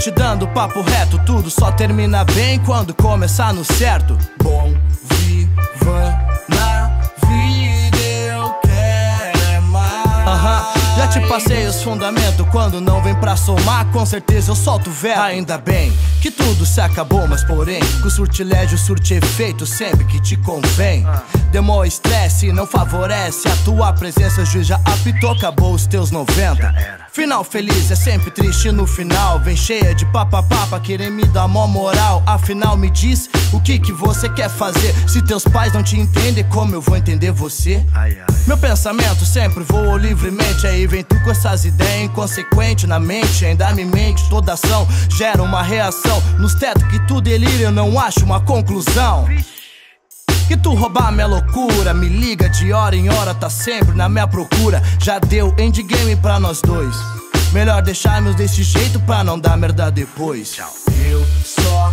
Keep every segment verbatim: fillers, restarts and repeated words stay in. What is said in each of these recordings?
te dando papo reto, tudo só termina bem quando começar no certo. Bom viva na vida, eu quero é mais. Aham, já te passei os fundamentos, quando não vem pra somar, com certeza eu solto o veto. Ainda bem que tudo se acabou, mas porém que o surtilégio surte efeito sempre que te convém. Demora estresse, não favorece a tua presença, o juiz já apitou, acabou os teus noventa. Final feliz é sempre triste no final, vem cheia de papapá querer me dar mó moral. Afinal me diz o que que você quer fazer, se teus pais não te entendem, como eu vou entender você? Meu pensamento sempre voa livremente, aí vem tu com essas ideias inconsequentes na mente. Ainda me mente, toda ação gera uma reação, nos tetos que tu delira eu não acho uma conclusão. Que tu roubar minha loucura, me liga de hora em hora, tá sempre na minha procura. Já deu endgame pra nós dois, melhor deixarmos desse jeito pra não dar merda depois. Eu só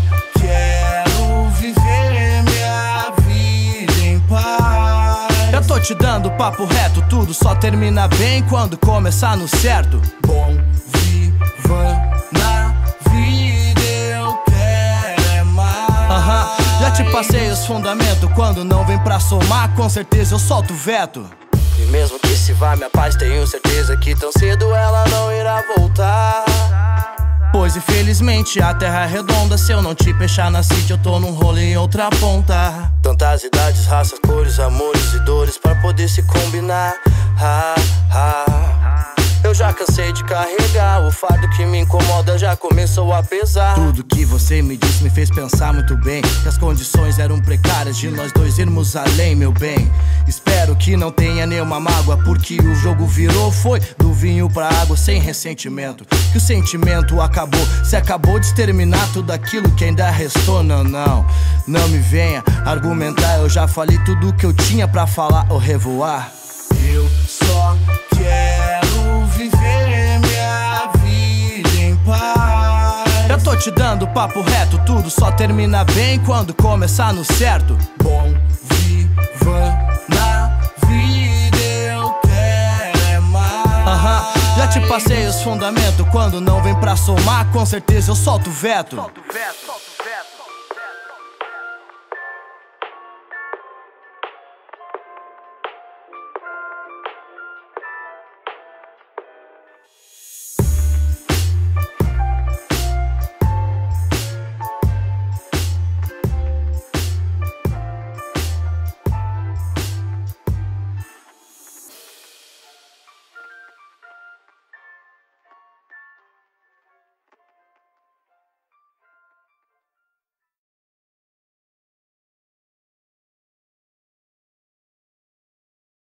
quero viver minha vida em paz. Eu tô te dando papo reto, tudo só termina bem quando começar no certo. Bom viva na vida, eu quero é mais. Aham, já te passei os fundamentos, quando não vem pra somar, com certeza eu solto o veto. E mesmo que se vá minha paz, tenho certeza que tão cedo ela não irá voltar. Pois infelizmente a terra é redonda, se eu não te fechar na city eu tô num rolê em outra ponta. Tantas idades, raças, cores, amores e dores pra poder se combinar. Ah, ah. Eu já cansei de carregar, o fardo que me incomoda já começou a pesar. Tudo que você me disse me fez pensar muito bem, que as condições eram precárias de nós dois irmos além, meu bem. Espero que não tenha nenhuma mágoa, porque o jogo virou, foi do vinho pra água sem ressentimento. Que o sentimento acabou, se acabou de exterminar tudo aquilo que ainda restou. Não, não, não me venha argumentar, eu já falei tudo que eu tinha pra falar ou revoar. Eu só quero viver minha vida em paz. Eu tô te dando papo reto, tudo só termina bem quando começar no certo. Bom viva na vida, eu quero é mais. Aham, já te passei os fundamentos, quando não vem pra somar, com certeza eu solto o veto.